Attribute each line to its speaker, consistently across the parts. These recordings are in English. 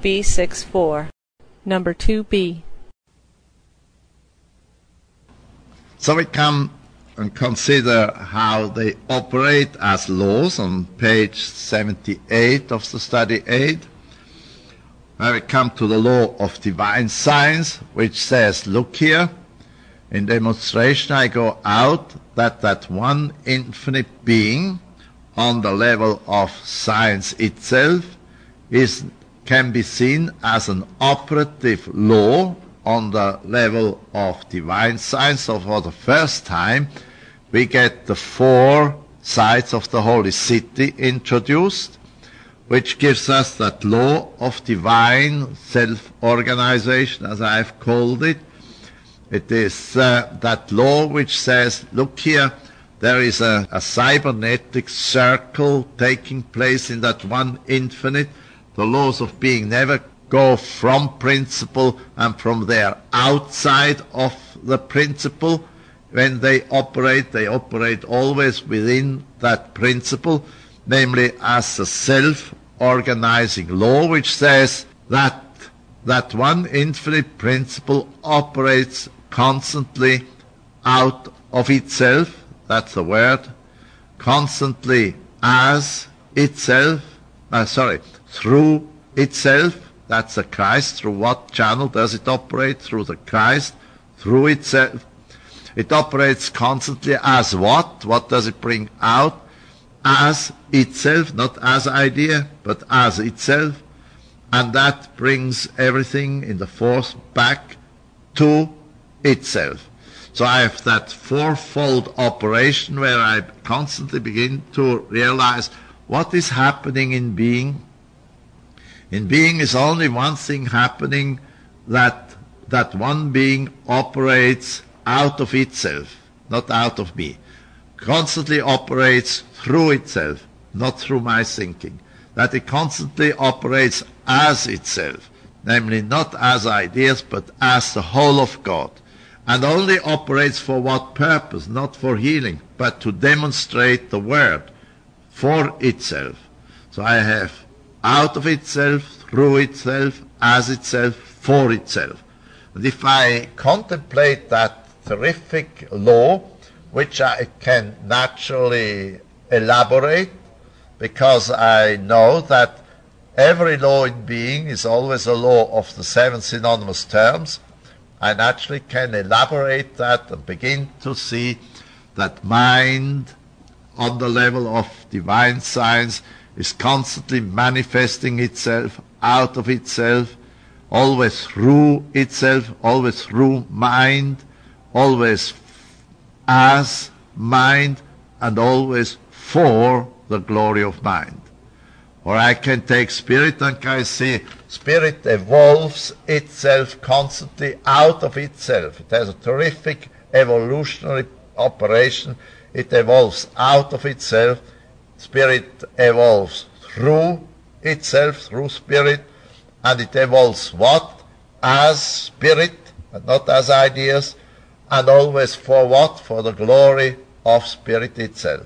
Speaker 1: B64. Number 2B.
Speaker 2: So we come and consider how they operate as laws on page 78 of the study aid. Where we come to the law of divine science, which says, look here, in demonstration I go out that one infinite being on the level of science itself can be seen as an operative law on the level of divine science. So for the first time we get the four sides of the holy city introduced, which gives us that law of divine self-organization, as I've called it. It is that law which says, look here, there is a cybernetic circle taking place in that one infinite. The laws of being never go from principle and from there outside of the principle. When they operate always within that principle, namely as a self-organizing law which says that one infinite principle operates constantly out of itself, that's the word, constantly as itself, through itself, that's the Christ. Through what channel does it operate? Through the Christ, through itself. It operates constantly as what? What does it bring out? As itself, not as idea, but as itself. And that brings everything in the force back to itself. So I have that fourfold operation where I constantly begin to realize what is happening in being. In being is only one thing happening, that one being operates out of itself, not out of me. Constantly operates through itself, not through my thinking. That it constantly operates as itself, namely not as ideas, but as the whole of God. And only operates for what purpose? Not for healing, but to demonstrate the Word for itself. So I have out of itself, through itself, as itself, for itself. And if I contemplate that terrific law, which I can naturally elaborate, because I know that every law in being is always a law of the seven synonymous terms, I naturally can elaborate that and begin to see that mind on the level of divine science is constantly manifesting itself out of itself, always through itself, always through mind, always as mind, and always for the glory of mind. Or I can take spirit and can see spirit evolves itself constantly out of itself. It has a terrific evolutionary operation. It evolves out of itself. Spirit evolves through itself, through spirit, and it evolves what? As spirit, and not as ideas, and always for what? For the glory of spirit itself.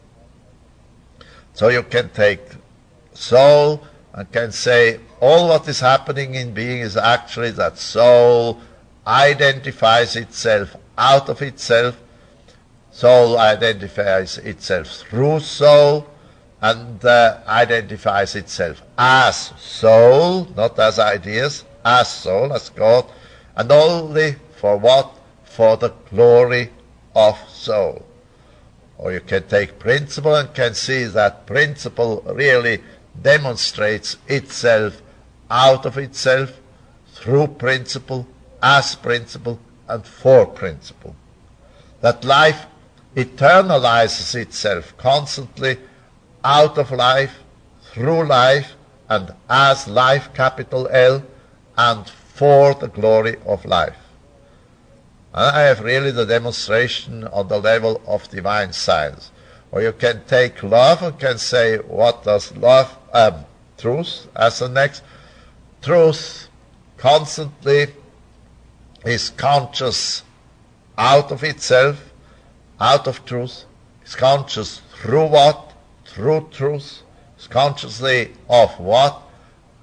Speaker 2: So you can take soul and can say all what is happening in being is actually that soul identifies itself out of itself. Soul identifies itself through soul and identifies itself as soul, not as ideas, as soul, as God, and only for what? For the glory of soul. Or you can take principle and can see that principle really demonstrates itself out of itself, through principle, as principle, and for principle. That life eternalizes itself constantly out of life, through life, and as life, capital L, and for the glory of life. And I have really the demonstration on the level of divine science. Or you can take love and can say, what does love, truth as the next? Truth constantly is conscious out of itself, out of truth. Is conscious through what? Through truth. Is consciously of what?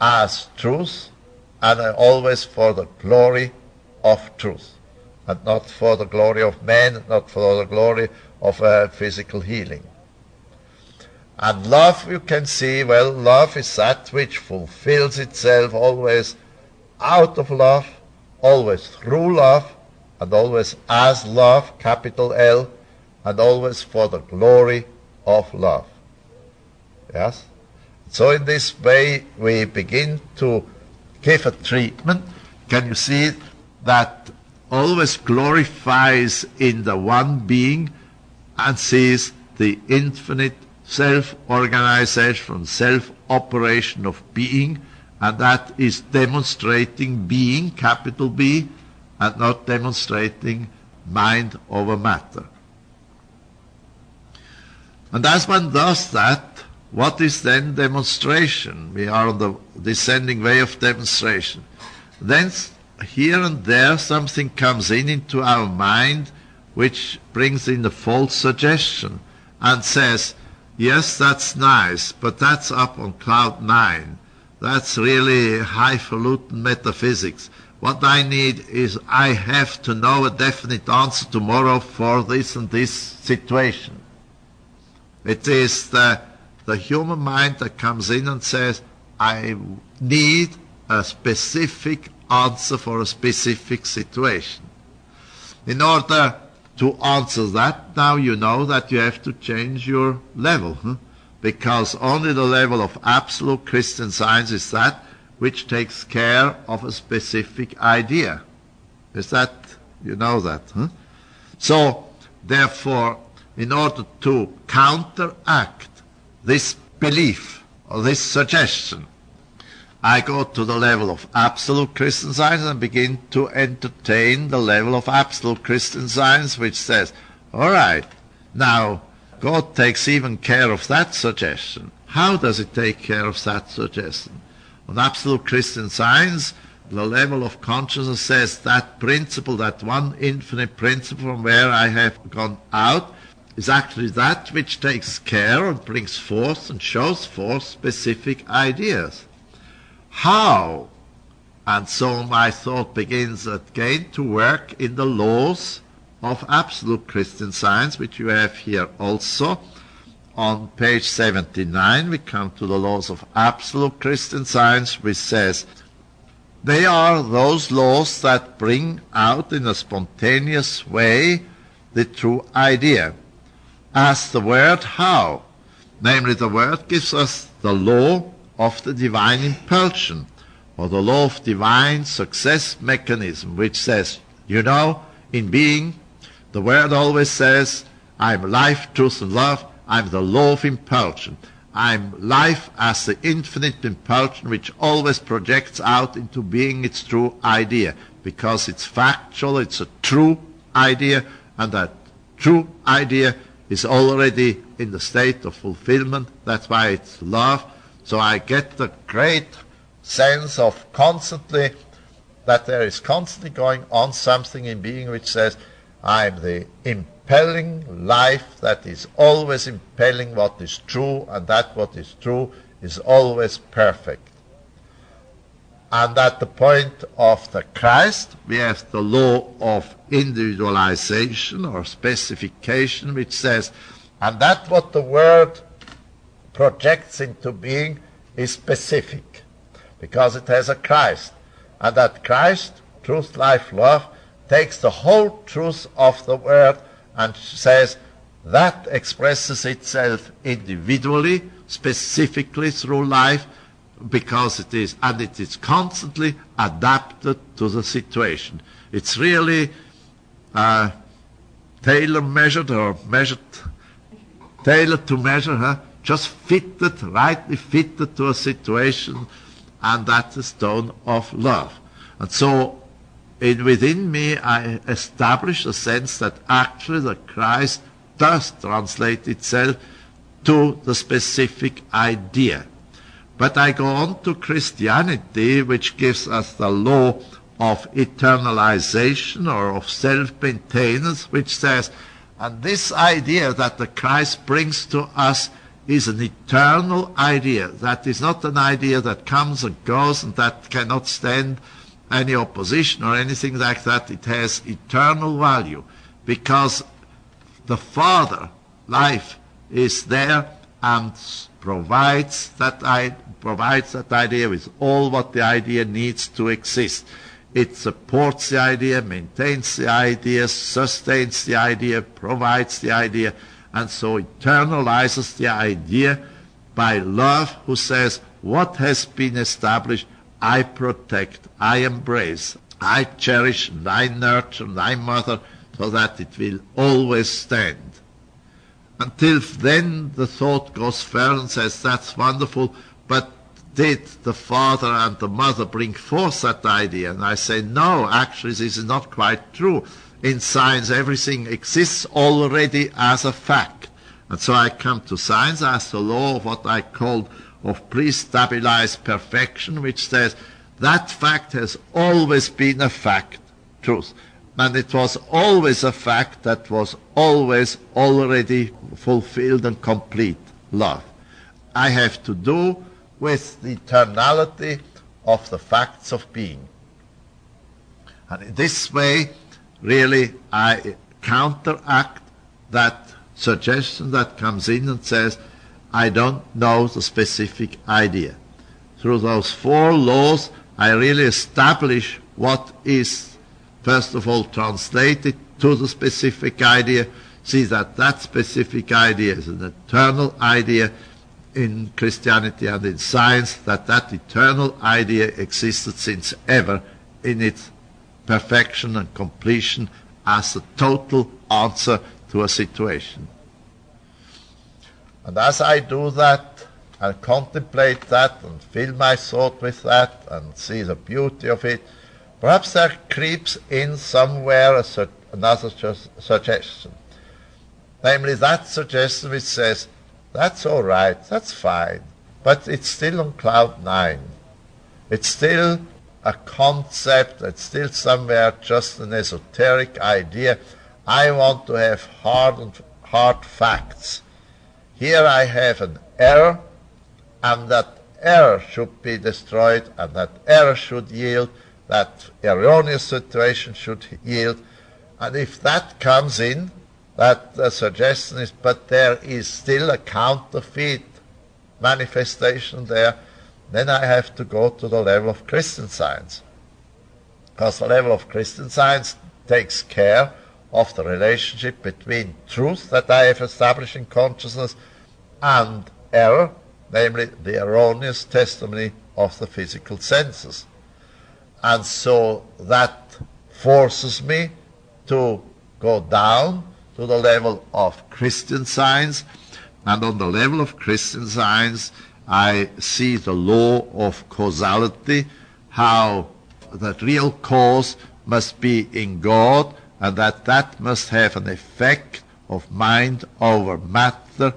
Speaker 2: as truth, and always for the glory of truth, and not for the glory of man, not for the glory of physical healing. And love, you can see, well, love is that which fulfills itself always out of love, always through love, and always as love, capital L, and always for the glory of love. Yes? So in this way we begin to give a treatment. Can you see that always glorifies in the one being and sees the infinite self-organization, self-operation of being, and that is demonstrating being, capital B, and not demonstrating mind over matter. And as one does that, what is then demonstration? We are on the descending way of demonstration. Then here and there something comes into our mind which brings in a false suggestion and says, yes, that's nice, but that's up on cloud 9. That's really highfalutin metaphysics. What I need is I have to know a definite answer tomorrow for this and this situation. It is the human mind that comes in and says, I need a specific answer for a specific situation. In order to answer that, now you know that you have to change your level, because only the level of absolute Christian Science is that which takes care of a specific idea. Is that, you know that? So, therefore, in order to counteract this belief or this suggestion, I go to the level of absolute Christian Science and begin to entertain the level of absolute Christian Science, which says, all right, now God takes even care of that suggestion. How does it take care of that suggestion? On absolute Christian Science, the level of consciousness says that principle, that one infinite principle from where I have gone out, is actually that which takes care and brings forth and shows forth specific ideas. How? And so my thought begins again to work in the laws of absolute Christian Science, which you have here also. On page 79 we come to the laws of absolute Christian Science, which says, they are those laws that bring out in a spontaneous way the true idea. As the word how, namely the word gives us the law of the divine impulsion, or the law of divine success mechanism, which says, you know, in being, the word always says, I'm life, truth, and love. I'm the law of impulsion. I'm life as the infinite impulsion which always projects out into being its true idea, because it's factual, it's a true idea, and that true idea is already in the state of fulfillment. That's why it's love. So I get the great sense of constantly, that there is constantly going on something in being which says, I'm the impelling life that is always impelling what is true, and that what is true is always perfect. And at the point of the Christ, we have the law of individualization or specification, which says, and that what the word projects into being is specific, because it has a Christ. And that Christ, truth, life, love, takes the whole truth of the word and says that expresses itself individually, specifically through life, because it is, and it is constantly adapted to the situation. It's really tailor-measured or tailored to measure, just fitted, rightly fitted to a situation, and that's the stone of love. And so within me I establish a sense that actually the Christ does translate itself to the specific idea. But I go on to Christianity, which gives us the law of eternalization or of self-maintenance, which says, and this idea that the Christ brings to us is an eternal idea. That is not an idea that comes and goes and that cannot stand any opposition or anything like that. It has eternal value because the Father, life, is there and provides that idea with all what the idea needs to exist. It supports the idea, maintains the idea, sustains the idea, provides the idea, and so eternalizes the idea by love, who says, what has been established, I protect, I embrace, I cherish, and I nurture, and I mother, so that it will always stand. Until then, the thought goes further and says, that's wonderful, but did the father and the mother bring forth that idea? And I say, no, actually this is not quite true. In science, everything exists already as a fact. And so I come to science as the law of what I called of pre-stabilized perfection, which says that fact has always been a fact, truth. And it was always a fact that was always already fulfilled and complete, love. I have to do with the eternality of the facts of being. And in this way, really, I counteract that suggestion that comes in and says, I don't know the specific idea. Through those four laws, I really establish what is, first of all, translated to the specific idea, see that that specific idea is an eternal idea in Christianity and in science, that that eternal idea existed since ever in its perfection and completion as a total answer to a situation. And as I do that, and contemplate that, and fill my thought with that, and see the beauty of it, perhaps there creeps in somewhere another suggestion. Namely, that suggestion which says, that's all right, that's fine, but it's still on cloud 9. It's still a concept, it's still somewhere just an esoteric idea. I want to have hard facts. Here I have an error, and that error should be destroyed, and that error should yield, that erroneous situation should yield. And if that comes in, that suggestion is, but there is still a counterfeit manifestation there, then I have to go to the level of Christian Science. Because the level of Christian Science takes care of the relationship between truth that I have established in consciousness and error, namely the erroneous testimony of the physical senses. And so that forces me to go down to the level of Christian Science, and on the level of Christian Science I see the law of causality, how that real cause must be in God, and that must have an effect of mind over matter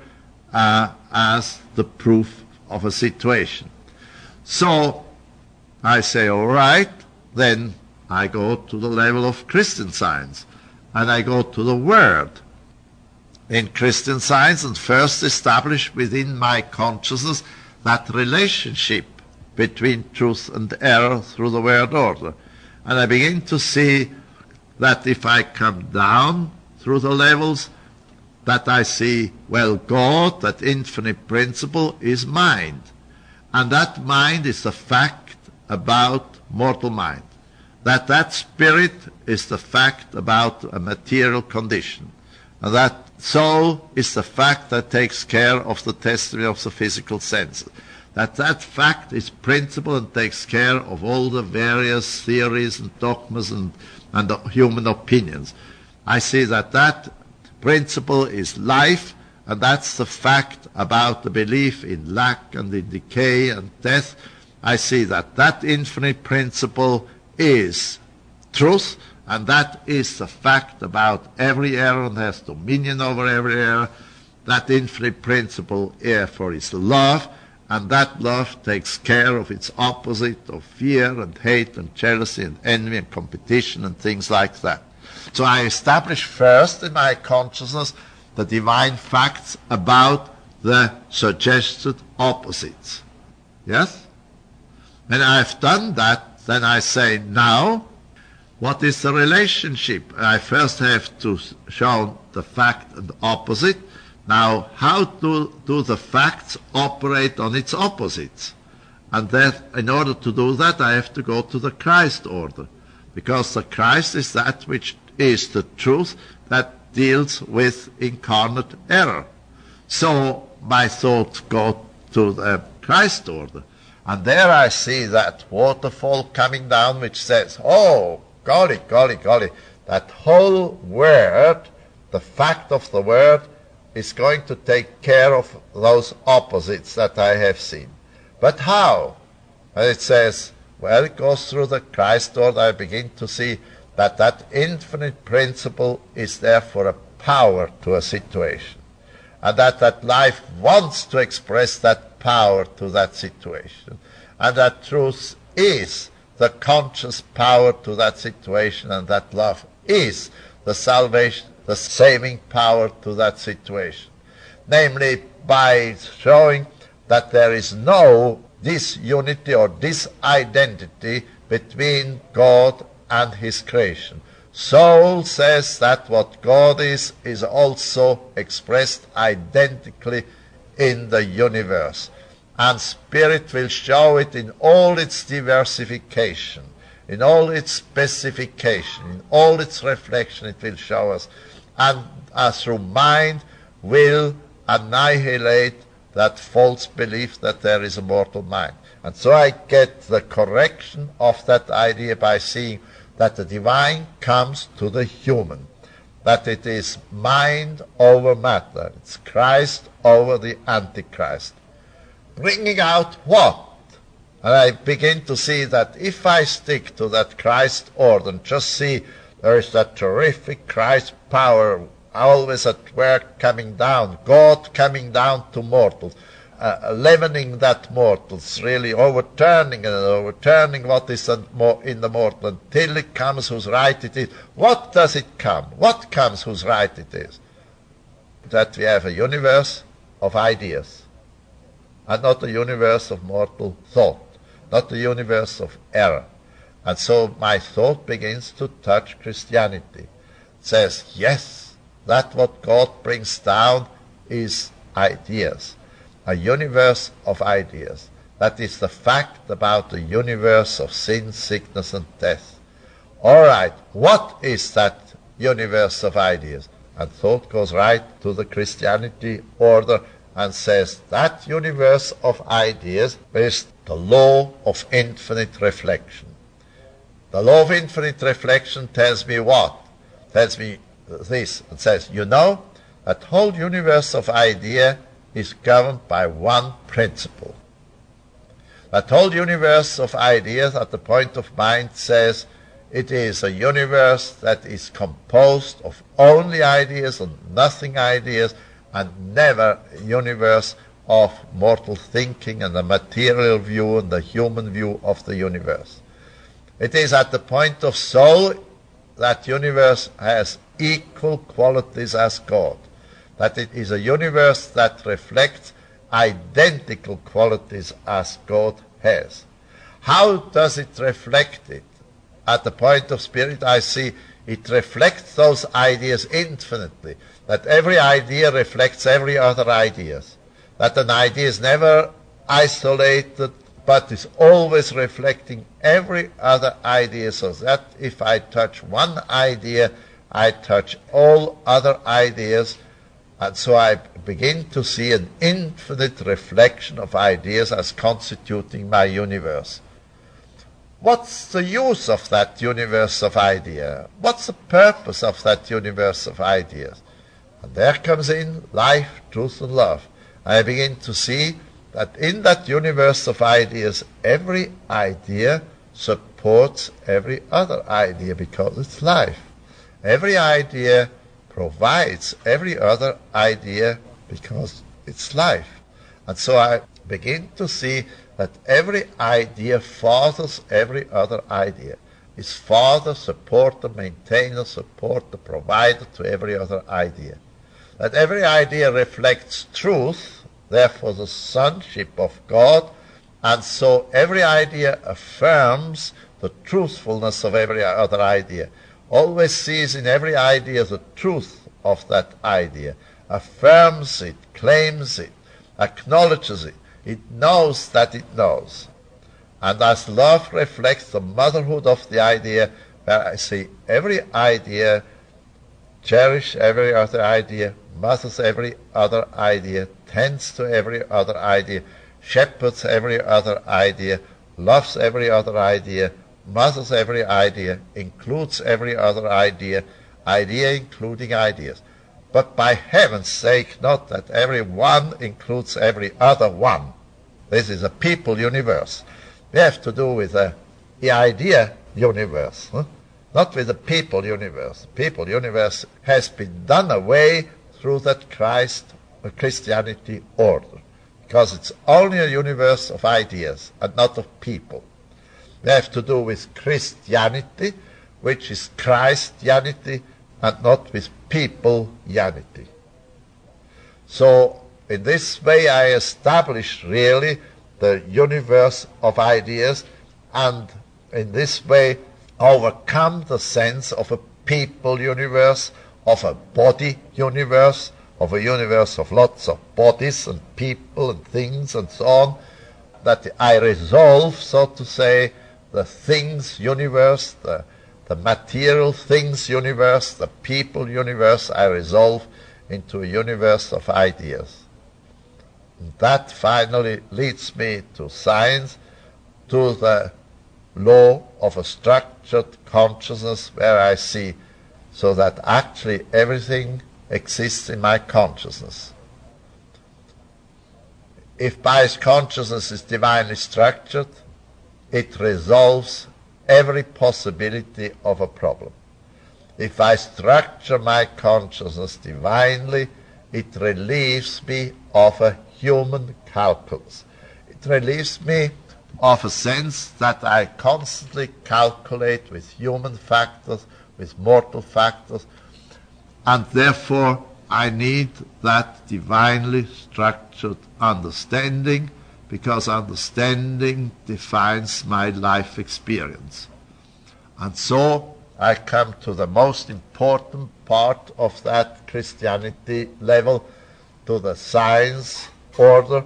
Speaker 2: as the proof of a situation. So I say, all right, then I go to the level of Christian Science, and I go to the Word in Christian Science, and first establish within my consciousness that relationship between truth and error through the Word order. And I begin to see that if I come down through the levels, that I see, well, God, that infinite principle, is mind. And that mind is the fact about mortal mind. That spirit is the fact about a material condition. And that soul is the fact that takes care of the testimony of the physical senses. That fact is principle and takes care of all the various theories and dogmas and human opinions. I see that principle is life, and that's the fact about the belief in lack and in decay and death. I see that infinite principle is truth, and that is the fact about every error and has dominion over every error. That infinite principle, therefore, is love, and that love takes care of its opposite of fear and hate and jealousy and envy and competition and things like that. So I establish first in my consciousness the divine facts about the suggested opposites. Yes? When I've done that, then I say, now, what is the relationship? I first have to show the fact and the opposite. Now, how do the facts operate on its opposites? And that, in order to do that, I have to go to the Christ order, because the Christ is that which is the truth that deals with incarnate error. So my thoughts go to the Christ order. And there I see that waterfall coming down which says, oh, golly, golly, golly, that whole word, the fact of the word, is going to take care of those opposites that I have seen. But how? And it says, well, it goes through the Christ order. I begin to see that that infinite principle is therefore a power to a situation, and that life wants to express that power to that situation, and that truth is the conscious power to that situation, and that love is the salvation, the saving power to that situation. Namely, by showing that there is no disunity or disidentity between God and his creation. Soul says that what God is also expressed identically in the universe. And Spirit will show it in all its diversification, in all its specification, in all its reflection it will show us. And through mind will annihilate that false belief that there is a mortal mind. And so I get the correction of that idea by seeing that the divine comes to the human, that it is mind over matter, it's Christ over the Antichrist. Bringing out what? And I begin to see that if I stick to that Christ order and just see there is that terrific Christ power always at work coming down, God coming down to mortals, leavening that mortals, really overturning what is in the mortal until it comes whose right it is. What does it come? What comes whose right it is? That we have a universe of ideas, and not a universe of mortal thought, not a universe of error. And so my thought begins to touch Christianity. It says, yes, that what God brings down is ideas, a universe of ideas. That is the fact about the universe of sin, sickness, and death. All right, what is that universe of ideas? And thought goes right to the Christianity order and says that universe of ideas is the law of infinite reflection. The law of infinite reflection tells me what? Tells me this. It says, you know, that whole universe of idea is governed by one principle. That whole universe of ideas at the point of mind says it is a universe that is composed of only ideas and nothing ideas, and never a universe of mortal thinking and the material view and the human view of the universe. It is at the point of soul that universe has equal qualities as God, that it is a universe that reflects identical qualities as God has. How does it reflect it? At the point of spirit, I see it reflects those ideas infinitely, that every idea reflects every other idea, that an idea is never isolated, but is always reflecting every other idea, so that if I touch one idea, I touch all other ideas, and so I begin to see an infinite reflection of ideas as constituting my universe. What's the use of that universe of ideas? What's the purpose of that universe of ideas? And there comes in life, truth, and love. I begin to see that in that universe of ideas, every idea supports every other idea because it's life. Every idea provides every other idea because it's life. And so I begin to see that every idea fathers every other idea. Is father, supporter, maintainer, supporter, provider to every other idea. That every idea reflects truth therefore the sonship of God, and so every idea affirms the truthfulness of every other idea, always sees in every idea the truth of that idea, affirms it, claims it, acknowledges it. It knows that it knows. And as love reflects the motherhood of the idea, where I see every idea, cherish every other idea, mothers every other idea, tends to every other idea, shepherds every other idea, loves every other idea, mothers every idea, includes every other idea, idea including ideas. But by heaven's sake, not that every one includes every other one. This is a people universe. We have to do with the idea universe, not with the people universe. The people universe has been done away through that Christianity order, because it's only a universe of ideas and not of people. We have to do with Christianity, which is Christianity, and not with people-yanity. So in this way I establish really the universe of ideas, and in this way overcome the sense of a people universe, of a body universe, of a universe of lots of bodies and people and things and so on, that I resolve, so to say, the things universe, the material things universe, the people universe, I resolve into a universe of ideas. And that finally leads me to science, to the law of a structured consciousness, where I see so that actually everything exists in my consciousness. If my consciousness is divinely structured, it resolves every possibility of a problem. If I structure my consciousness divinely, it relieves me of a human calculus. It relieves me of a sense that I constantly calculate with human factors, with mortal factors, and therefore I need that divinely structured understanding, because understanding defines my life experience. And so I come to the most important part of that Christianity level, to the science order,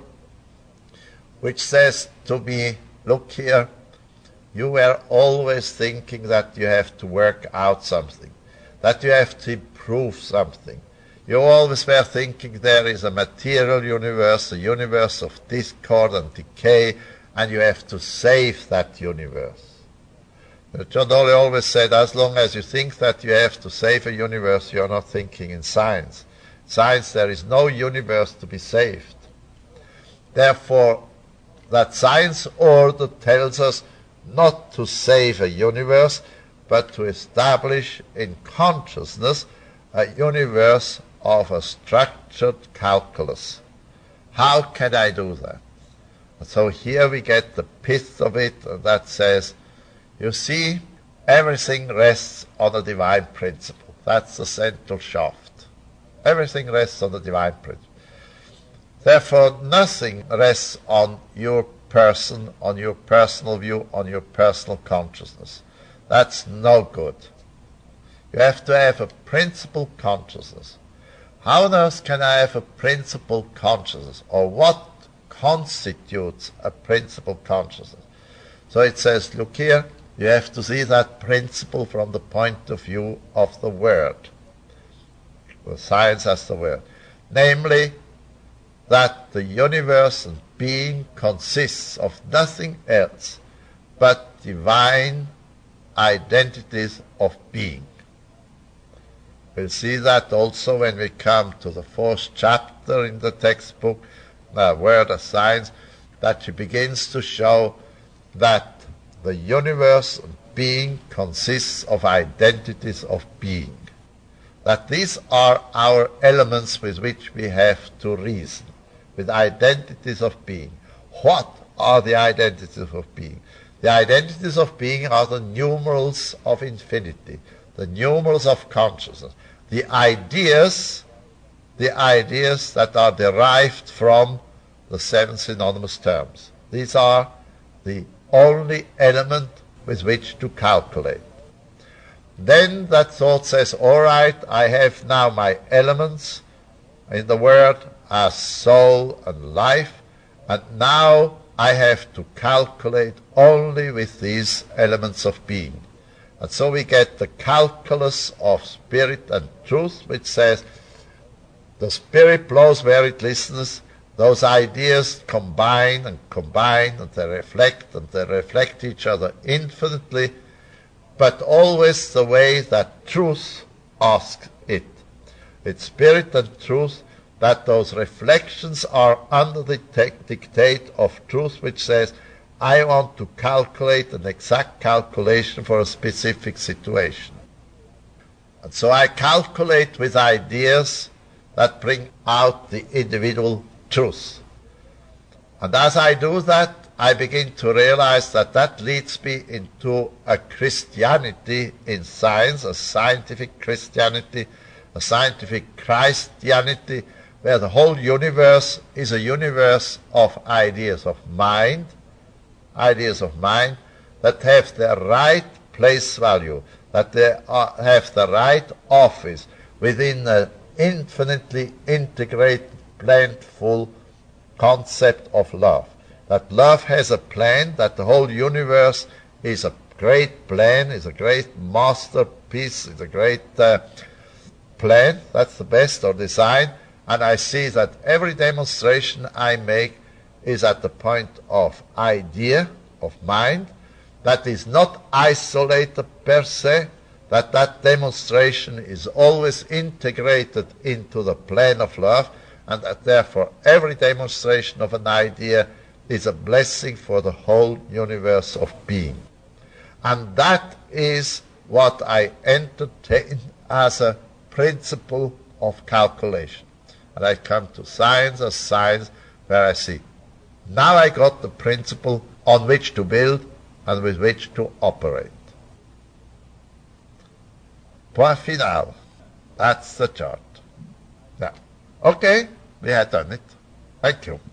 Speaker 2: which says to me, look here, you were always thinking that you have to work out something, that you have to improve something. You always were thinking there is a material universe, a universe of discord and decay, and you have to save that universe. John Dolly always said, as long as you think that you have to save a universe, you are not thinking in science. In science, there is no universe to be saved. Therefore, that science order tells us not to save a universe, but to establish in consciousness a universe of a structured calculus. How can I do that? So here we get the pith of it, and that says, you see, everything rests on a divine principle. That's the central shaft. Everything rests on the divine principle. Therefore, nothing rests on your person, on your personal view, on your personal consciousness. That's no good. You have to have a principle consciousness. How on earth can I have a principle consciousness? Or what constitutes a principle consciousness? So it says, look here, you have to see that principle from the point of view of the Word. Well, science as the Word. Namely, that the universe and being consists of nothing else but divine identities of being. We'll see that also when we come to the 4th chapter in the textbook, Word of Science, that she begins to show that the universe and being consists of identities of being. That these are our elements with which we have to reason, with identities of being. What are the identities of being? The identities of being are the numerals of infinity, the numerals of consciousness, the ideas that are derived from the 7 synonymous terms. These are the only element with which to calculate. Then that thought says, all right, I have now my elements in the word as soul and life, and now I have to calculate only with these elements of being. And so we get the calculus of spirit and truth, which says the spirit blows where it listens. Those ideas combine, and they reflect each other infinitely, but always the way that truth asks it. It's spirit and truth that those reflections are under the dictate of truth, which says, I want to calculate an exact calculation for a specific situation. And so I calculate with ideas that bring out the individual truth. And as I do that, I begin to realize that that leads me into a Christianity in science, a scientific Christianity, a scientific Christianity, where the whole universe is a universe of ideas of mind that have their right place value, that they have the right office within an infinitely integrated, planful concept of love. That love has a plan, that the whole universe is a great plan, is a great masterpiece, is a great plan, that's the best, or design, and I see that every demonstration I make is at the point of idea, of mind, that is not isolated per se, that demonstration is always integrated into the plan of love, and that therefore every demonstration of an idea is a blessing for the whole universe of being. And that is what I entertain as a principle of calculation. And I come to science as science, where I see, now I got the principle on which to build and with which to operate. Point final. That's the chart. Yeah. Okay, we had done it. Thank you.